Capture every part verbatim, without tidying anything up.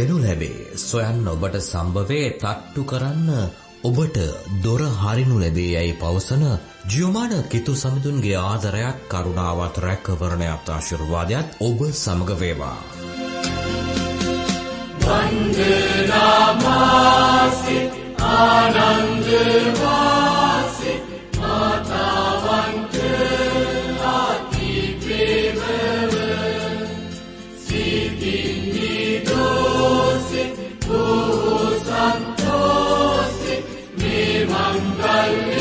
දෙනු ලැබේ. සොයන්න ඔබට සම්භවේ තට්ටු කරන්න ඔබට දොර හරිනු ලැබේ යයි පවසන ජියෝමාන කිතු සමිඳුන්ගේ ආදරයත් කරුණාවත් රැකවරණයත් ආශිර්වාදයත් ඔබ සමග වේවා. වන්දනාමාසි ආනන්දවාසි මාතාවන්ත ආති ප්‍රේමව සිතින් නිදෝසි බොහෝ සන්තෝසි මේ මංගල්‍ය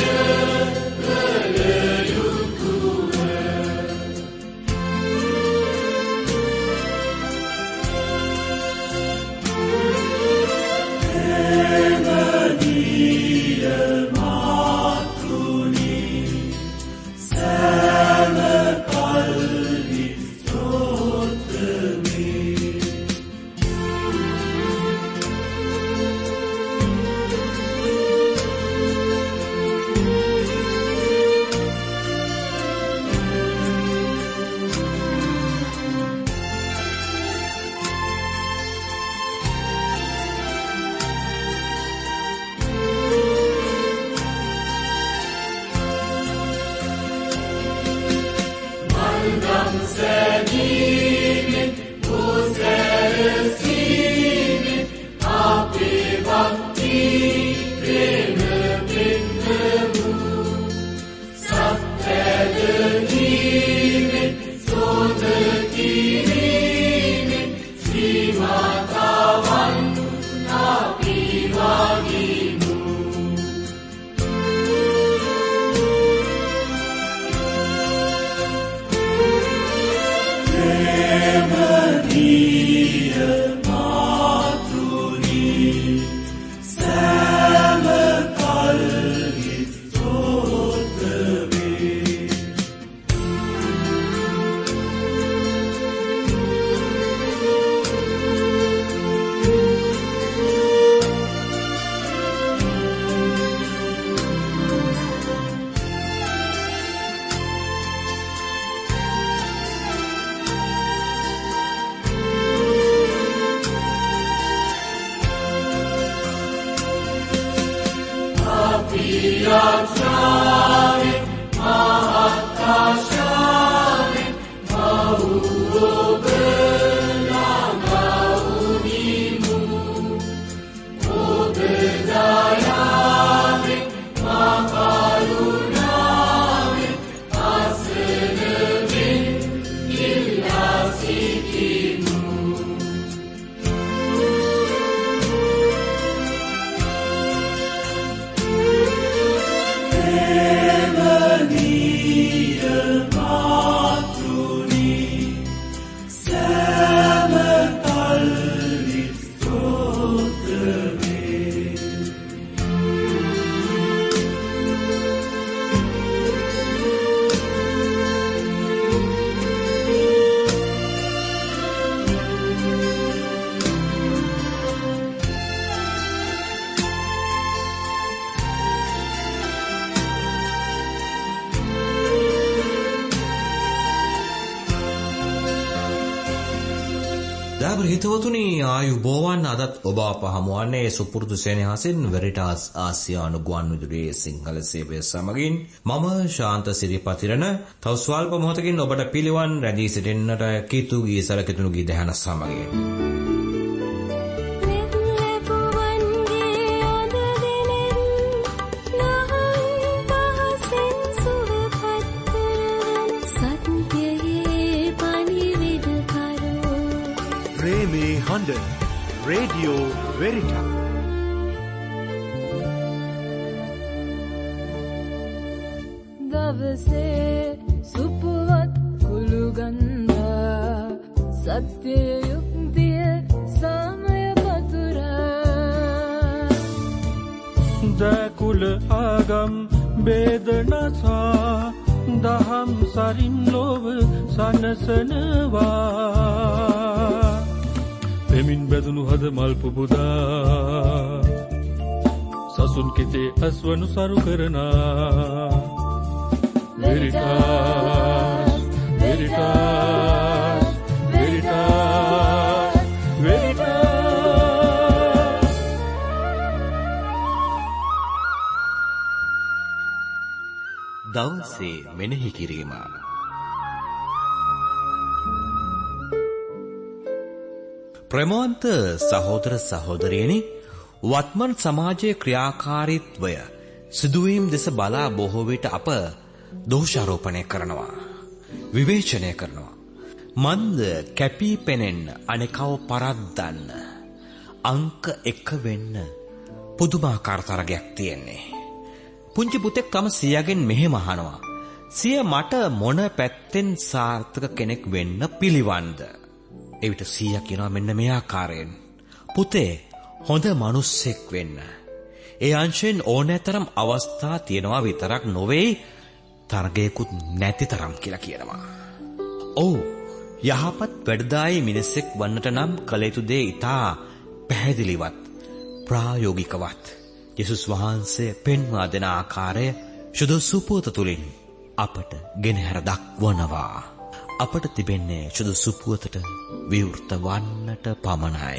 හිතවතුනි ආයුබෝවන්. අදත් ඔබ අප හමුවන්නේ සුපුරුදු සෙනෙහසින් වෙරිටාස් ආසියානු ගුවන් විදුලියේ සිංහල සේවය සමගින්. මම ශාන්ත සිරිපතිරණ. තව ස්වල්ප මොහොතකින් ඔබට පිළිවන් රැඳී සිටින්නට කීතු ගී සලකතුණු ගී දහන සමගින්. Radio Veritas. දවසේ සුපුවත් කුළුගන්ධා සත්‍ය යුක්තිය සමය පතුරා දකුල ආගම් බේදනසා දහම් සරින් ලොව සනසනවා එමින් බැදුණු හද මල් පුබුදා සසුන් කෙතේ අස්වනු සරු කරනා Veritas, Veritas, Veritas, Veritas. වහන්සේ මෙනෙහි කිරීම. ප්‍රේමවන්ත සහෝදර සහෝදරියනි, වත්මන් සමාජයේ ක්‍රියාකාරීත්වය සිදුවීම් දෙස බලා බොහෝ විට අප දෝෂාරෝපණය කරනවා, විවේචනය කරනවා. මන්ද කැපී පෙනෙන්න, අනෙකව පරද්දන්න, අංක එක වෙන්න පුදුමාකාර තරගයක් තියෙන්නේ. පුංචි පුතෙක් තම සියගෙන් මෙහෙම අහනවා, සිය මට මොන පැත්තෙන් සාර්ථක කෙනෙක් වෙන්න පිළිවන්ද? එවිට සීයා කියනවා මෙන්න මේ ආකාරයෙන්, පුතේ හොඳ මිනිස්සෙක් වෙන්න. ඒ අංශයෙන් ඕනෑතරම් අවස්ථා තියෙනවා විතරක් නොවේ, තරගයකුත් නැති තරම් කියලා කියනවා. ඔව්, යහපත් වැඩදායී මිනිසෙක් වන්නට නම් කළ යුතු දේ ඉතා පැහැදිලිවත් ප්‍රායෝගිකවත් යේසුස් වහන්සේ පෙන්වා දෙන ආකාරය සුදුසු පුවත තුලින් අපට ගෙනහැර දක්වනවා. අපට තිබෙන්නේ සුදුසු පුවතට විවෘත වන්නට පමණයි.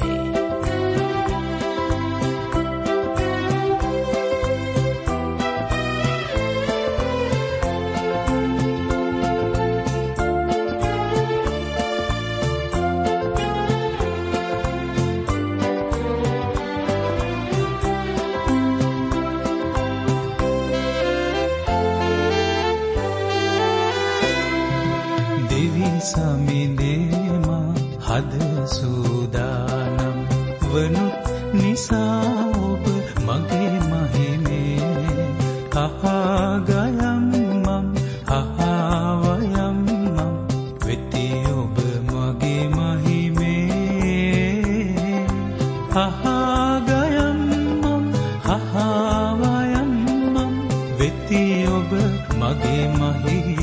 හද සූදානම් වනුත් නිසා ඔබ මගේ මහිමේ අහගයම් මම් අහවයම් මම් වෙති ඔබ මගේ මහිමේ අහගයම් මම් අහවයම් මම් වෙති ඔබ මගේ මහිමේ.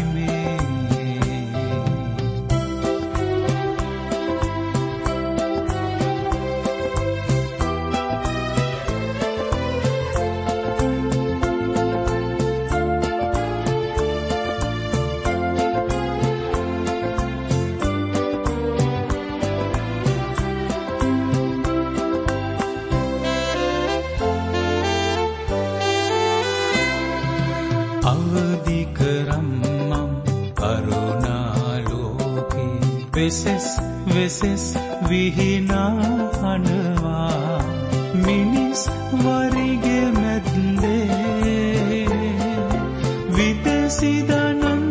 වෙසෙස් වෙසෙස් විහිනා අනවා මිනිස් වරිගේ මැද්දේ විදේශි දනන්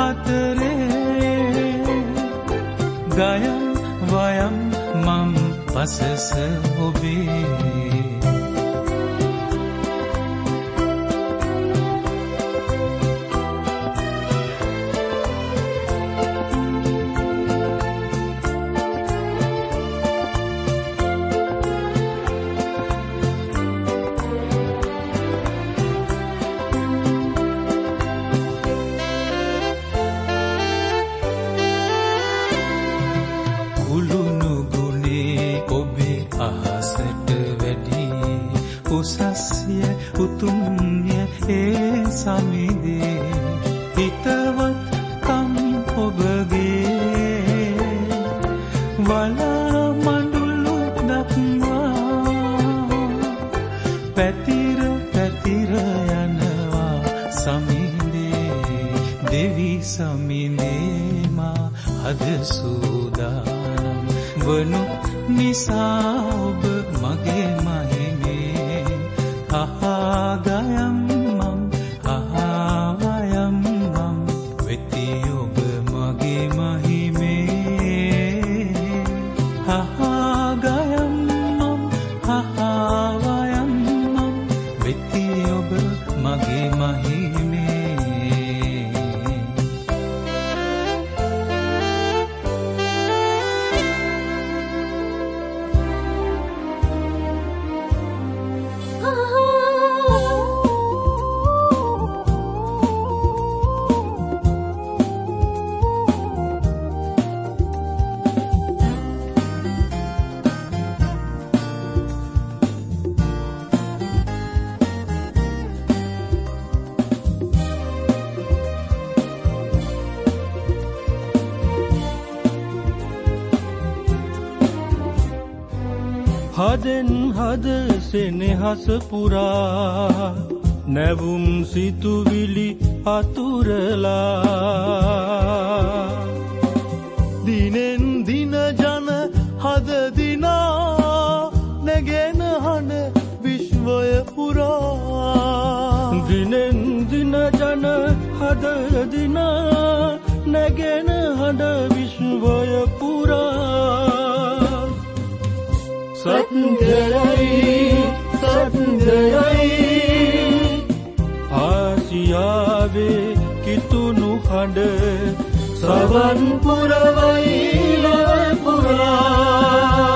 අතරේ ගයම් වයම් මම් පසස ඔබේ. උසස්ය උතුම්ය ඒ සමිදේ හිතවත් කම් ඔබගේ වලා මඬුළු දක්වා පැතිර පැතිර යනවා සමිදේ දෙවි සමිදේ මා හද සූදානම් වනු නිසා ඔබ මගේ මහිමේ අහගයම් මම් අහවයම් මම් වෙති ඔබ මගේ මහිමේ අහගයම් මම් අහවයම් මම් වෙති ඔබ මගේ මහිමේ. හදෙන් හද සෙනෙහස පුරා නැවුම් සිතුවිලි අතුරලා දිනෙන් දින ජන හද දිනා නැගෙන හඬ විශ්වය පුරා දිනෙන් දින ජන හද දිනා නැගෙන හඬ විශ්වය පුරා සත්‍යයි සත්‍යයි ආසියාවේ කිතුණු හඬ සවන් පුරවයි ලොව පුරා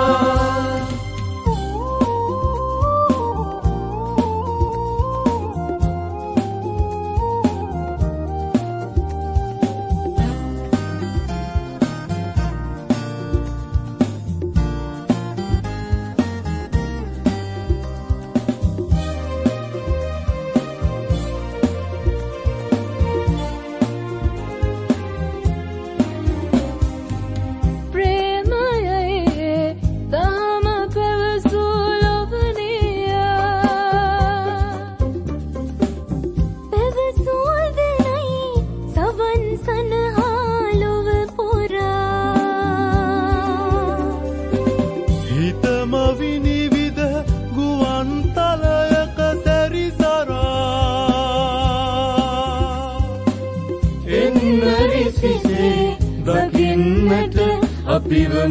දකින්නට අපිවම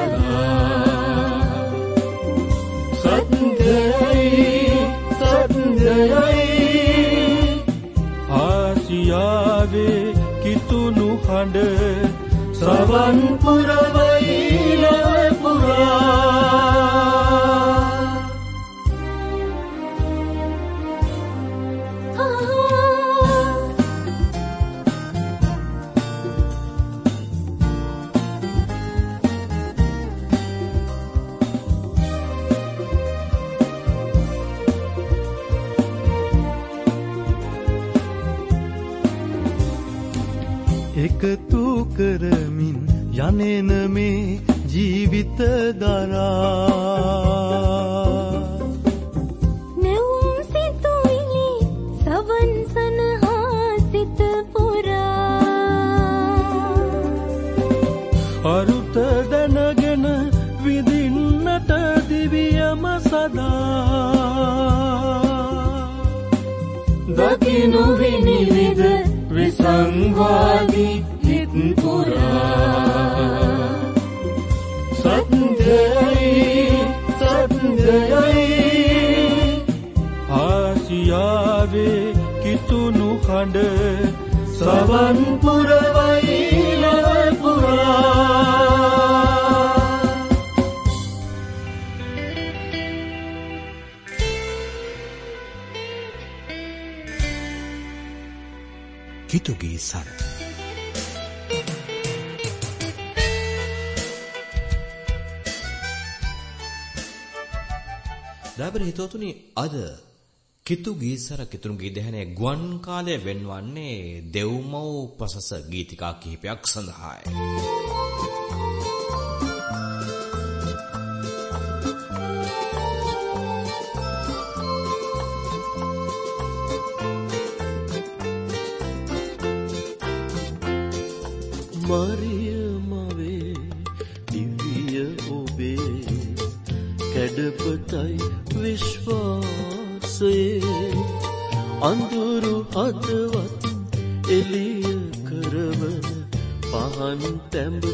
සදා සත්‍යයි සත්‍යයි ආසියාවේ කිතුණු හඬ සවන් පුරවයි ලොව පුරා එකතු කරමින් යනෙන මේ ජීවිත දරා නැවුම් සිතුවිලි සවන් සනහා සිත පුරා අරුත දැනගෙන විඳින්නට දිවියම සදා දකිනු විනිවිද විසංවාදී හිත් පුරා සත්‍යයි සත්‍යයි ආසියාවේ කිතුණු හඬ සවන් පුරවයි ලොව පුරා කිතුගේ සර දාබර හිතවතුනි අද කිතුගේ සර කිතුගේ දහනේ ගුවන් කාලය වෙන්වන්නේ දෙව්මව් පසස ගීතිකා කිහිපයක් සඳහායි. මරියමවේ දිව්‍ය ඔබේ කැඩපතයි විශ්වාසයේ අඳුරු හදවත් එළිය කරවන පහන් තැඹ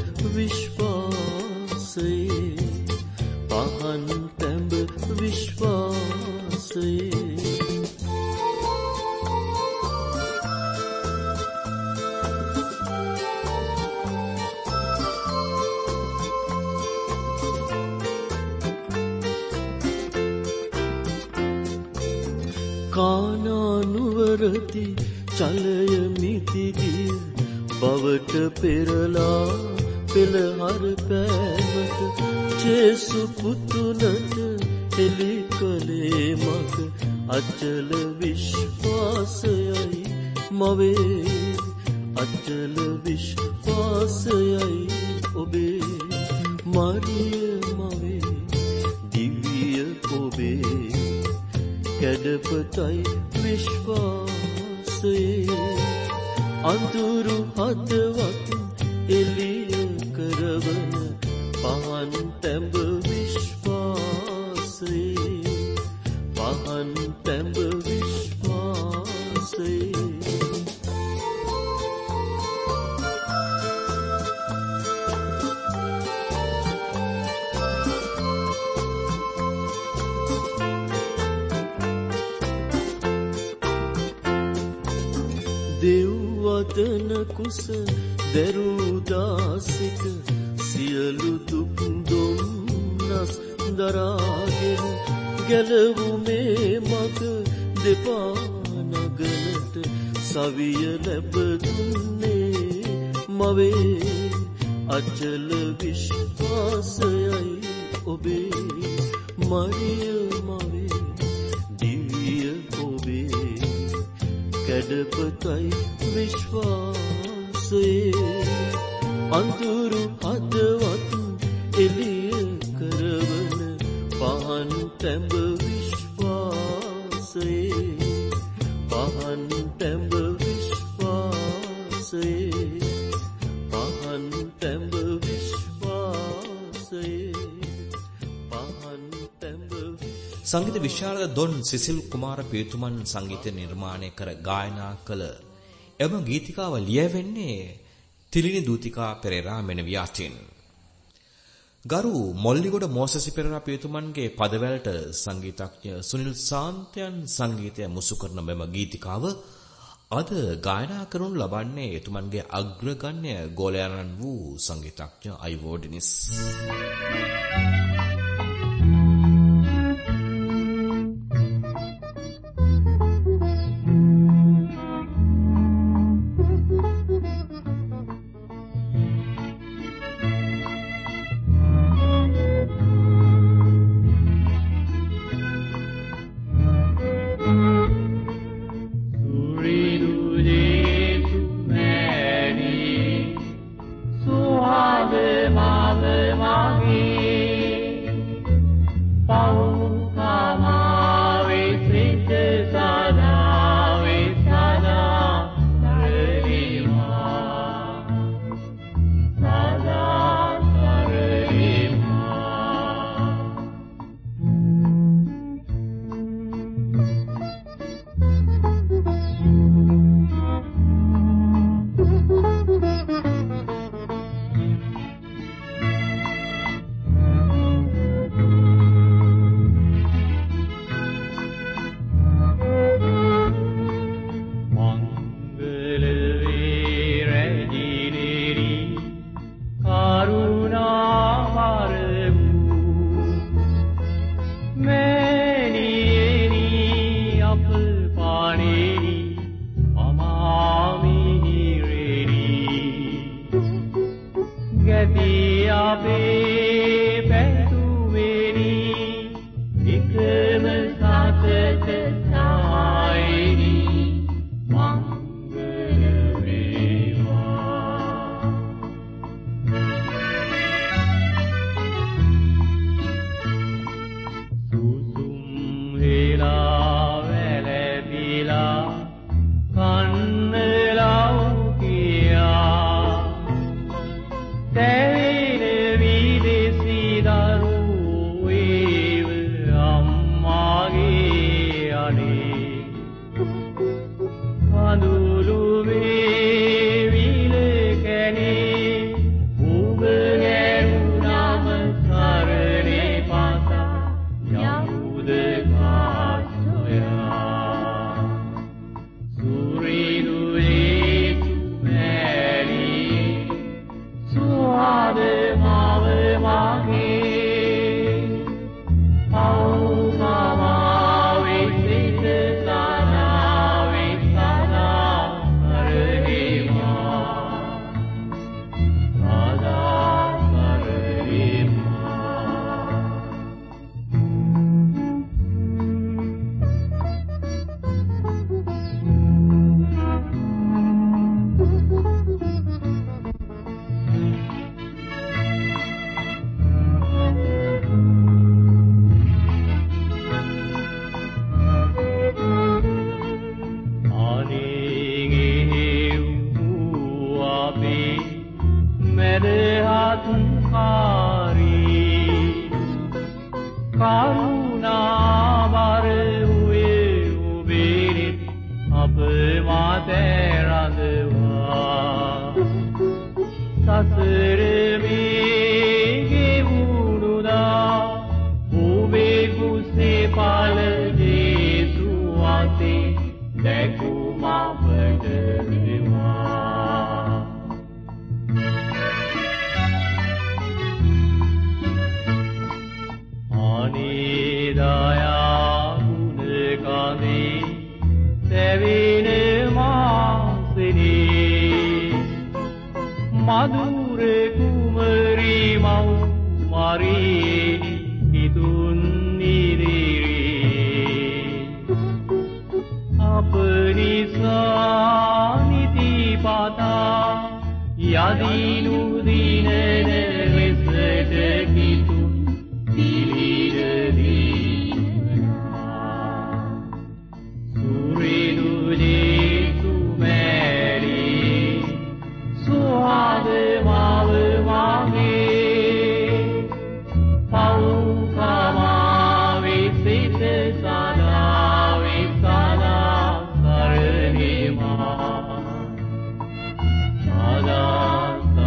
විශ්වාසයේ පහන් තැඹ විශ්වාසයේ කානානුවරති චලය මිතිගිය බවට පෙරලා පෙළහර පෑමට ජේසු පුතුනට එලි කළේ මග අචල විශ්වාසයයි මවේ අචල විශ්වාසයයි ඔබේ මරිය මවේ දිව්‍ය ඔබේ කැඩපතයි විශ්වාසයේ අඳුරු හදවත් එළිය කරවන පහන් තැඹ විශ්වාසයේ පහන් තැඹ විශ්වාසයේ දෙව්වදන කුස දරුදාසික සියලු දුක් දුම්නස් දරාගෙන ගැලවුමේ මග දෙපා නගනට සවිය ලැබ දුන්නේ මවේ අචල විශ්වාසයයි ඔබේ මරිය මවේ දිවිය ඔබේ කැඩපතයි විශ්වාසයේ අඳුරු හදවත් එළිය කරවන පහන් තැඹ විශ්වාසයේ පහන් තැඹ විශ්වාසයේ පහන් තැඹ විශ්වාසයේ පහන් තැඹ සංගීත විශාරද දොන් සිසිල් කුමාර පියතුමන් සංගීත නිර්මාණය කර ගායනා කළ එම ගීතිකාව ලියවෙන්නේ තිලිනි දූතිකා පෙරේරා මෙනවියාටින්. ගරු මොල්ලිගොඩ මෝසසි පෙරේරා පියතුමන්ගේ පදවැලට සංගීතඥ සුනිල් සාන්තයන් සංගීතය මුසු කරන මෙම ගීතිකාව අද ගායනා කරනු ලබන්නේ එතුමන්ගේ අග්‍රගණ්‍ය ගෝලයාණන් වූ සංගීතඥ අයිවෝ ඩෙනිස්. Tevine vide මෙරහත්කාරී කරුණාවර වූයේ ඔබේ අප මාතේ රඳවා සසර මේ වුණා ඔබේ කුසේ පාල ජේසු වාසේ දැකුම අපට වේවා අනිදායා ගුණ කඳේ සැවින මාසෙනේ මధుර කුමරී මව් මරී හිතුන් නිදිරේ අපනිසා නිතිපතා යදිනු දිනන වෙසට කිතු පිළිර දීනා සුරිනු ජේසු මැරී සුවාද මාව මාගේ පෞකමා විසිත සදා විසලා සරණේමා සදා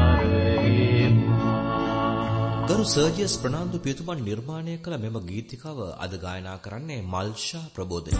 සරණේමා ගරු සර්ජියස් ප්‍රනාන්දු පියතුමන් නිර්මාණය කළ මෙම ගීතිකාව අද ගායනා කරන්නේ මල්ෂා ප්‍රබෝධය.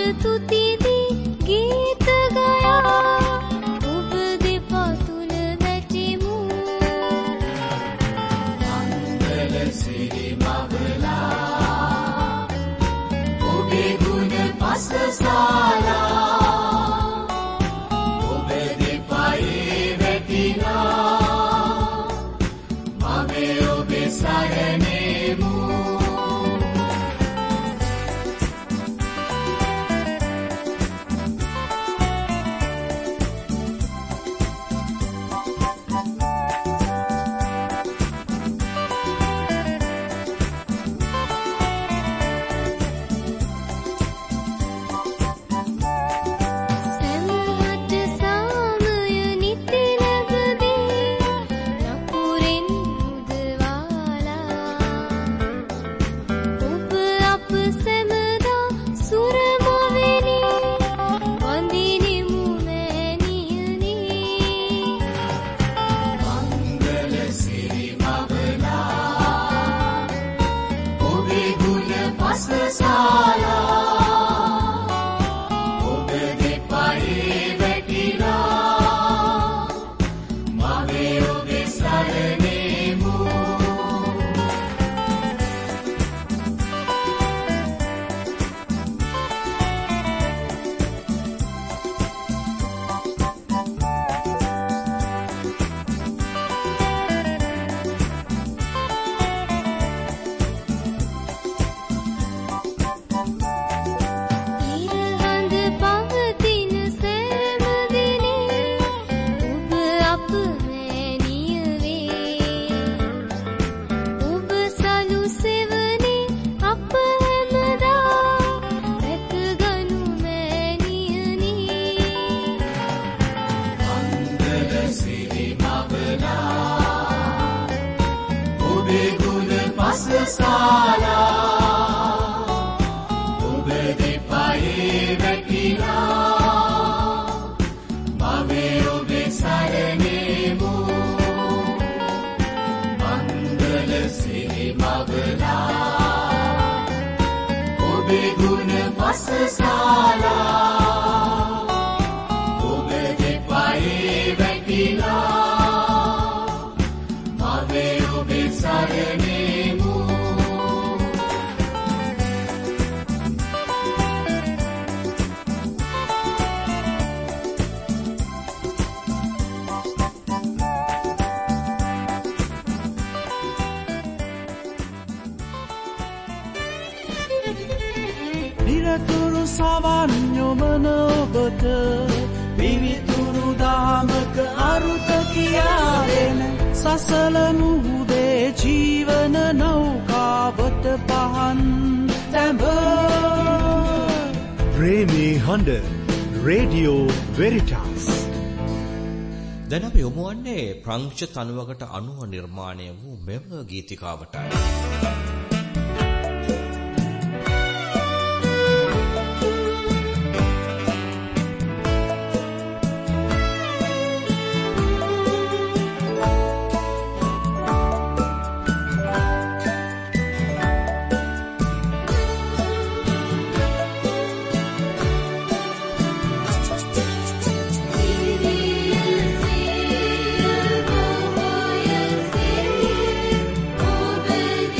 තුතිවි ගීත ගයා ඔබ දෙපා තුල වැටිමු මංගල සිරි මවලා ඔබේ ගුණ පසසාලා ඔබ දෙපයි වැටිනා මගේ ඔබේ සරණේමු නිරතුරු සවන් යොමන ඔබට විවිතුරු දාමක අරුත කියාදෙන සසල මුහුදේ ජීවන නෞකාවට පහන් තැඹ ප්‍රේමී හඬ රේඩියෝ වෙරිටාස්. දැන් අපි යොමු වන්නේ ප්‍රංශ තනුවකට අනුව නිර්මාණය වූ මෙම ගීතිකාවටයි.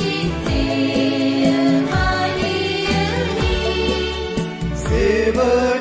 Never